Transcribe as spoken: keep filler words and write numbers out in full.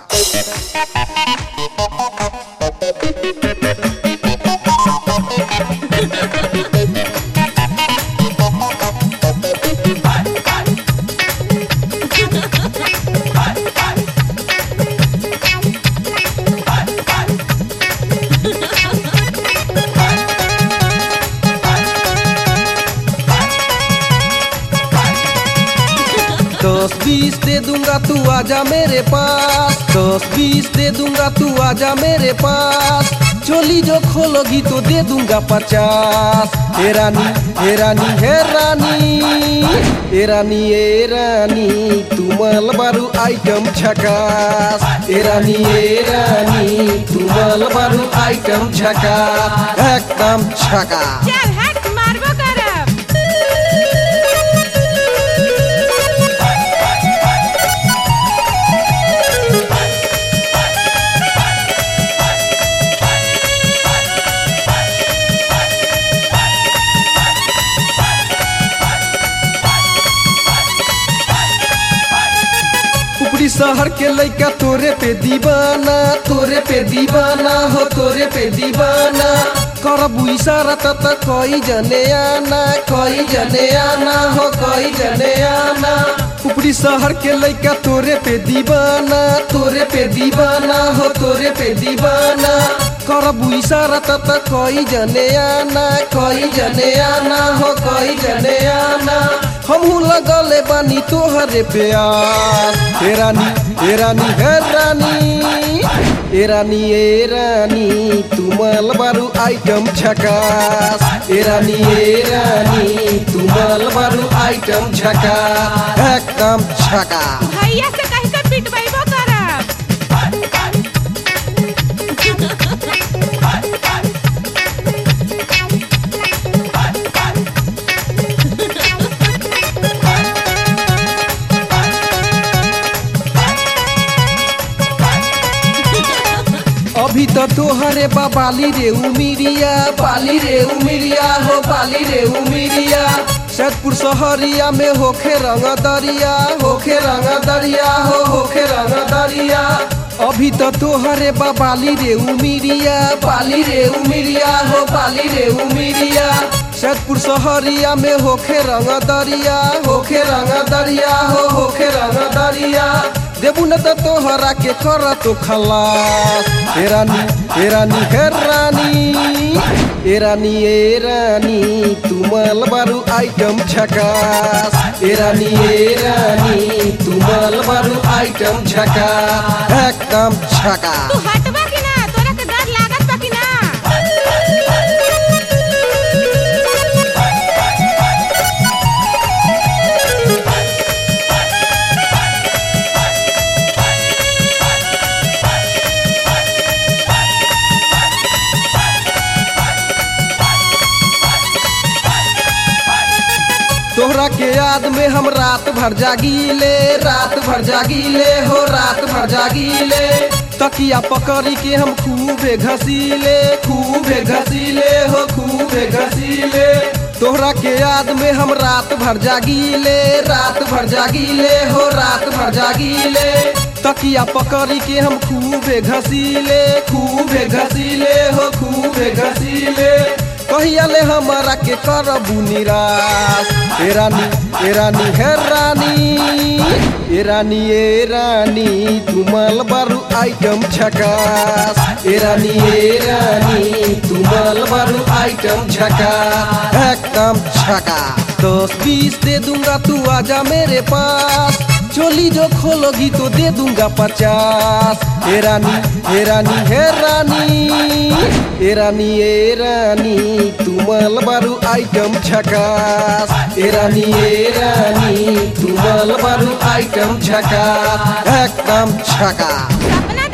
दस बीस दे दूंगा तू आजा मेरे पास, दस बीस दे दूंगा तू आजा मेरे पास, चोली जो खोलोगी तो दे दूंगा पचास। हे रानी हे रानी हे रानी हे रानी हे रानी तू मलबारू आइटम झकास। हे रानी हे रानी तू मलबारू आइटम झकास, एकदम झकास। चल हट मारबो करब। उपरी शहर के लइका तोरे पे दीवाना, तोरे पे दीवाना हो, तोरे पे दीवाना। करबू इशारा त कोई जने आना, कोई जने आना हो, कोई जने आना। उपरी शहर के लइका तोरे पे दीवाना, तोरे पे दीवाना हो, तोरे पे दीवाना। करबू इशारा त कोई जने आना, कोई जने आना हो, कोई जने आना। हमहू लगले बानी तोहरे प्यार। हे रानी हे रानी हे रानी हे रानी हे रानी तू मलबारू आइटम झकास। हे रानी हे रानी तू मलबारू आइटम झकास, एकदम झकास। भैया से कहीं से पिटवाइबो करब। अभी तो तोहरे बाबाली रे उमिरिया, बाली रे उमिरिया हो, बाली रे उमिरिया। सैदपुर शहरिया में होखे रंग दरिया, होखे रंग दरिया हो, होखे रंग दरिया। अभी तो तोहरे बाबाली रे उमिरिया, बाली रे उमिरिया हो, बाली रे उमिरिया। सैदपुर शहरिया में होखे रंग दरिया, होखे रंग दरिया हो, होखे रंग दरिया। देबू न तो तोहरा के कर तो खलास। हे रानी हे रानी हे रानी हे रानी हे रानी तू मलबारू आइटम झकास। हे रानी हे रानी तू मलबारू आइटम झकास, एकदम झकास। तू हटबा कि ना? तोरा के डर लागत बा कि ना? तोहरा के याद में हम रात भर जागीले, रात भर जागीले हो, रात भर जागीले। तकिया पकड़ी के हम खूबे घसीले, खूबे घसीले हो, खूबे घसीले। तोहरा के याद में हम रात भर जागीले, रात भर जागीले हो, रात भर जागीले। तकिया पकड़ी के हम खूबे घसीले, खूबे घसीले हो, खूबे घसीले। कहिया ले हमारा के करबू निराश। हे रानी हे रानी हे रानी हे रानी हे रानी तू मलबारू आइटम झकास। हे रानी हे रानी तू मलबारू आइटम झकास, एकदम झकास। दस बीस दे दूंगा तू आजा मेरे पास, चोली जो खोलोगी तो दे दूंगा पचास। हे रानी हे रानी हे रानी हे रानी हे रानी तू मलबारू आइटम झकास। हे रानी हे रानी तू मलबारू आइटम झकास, एकदम झकास। सपना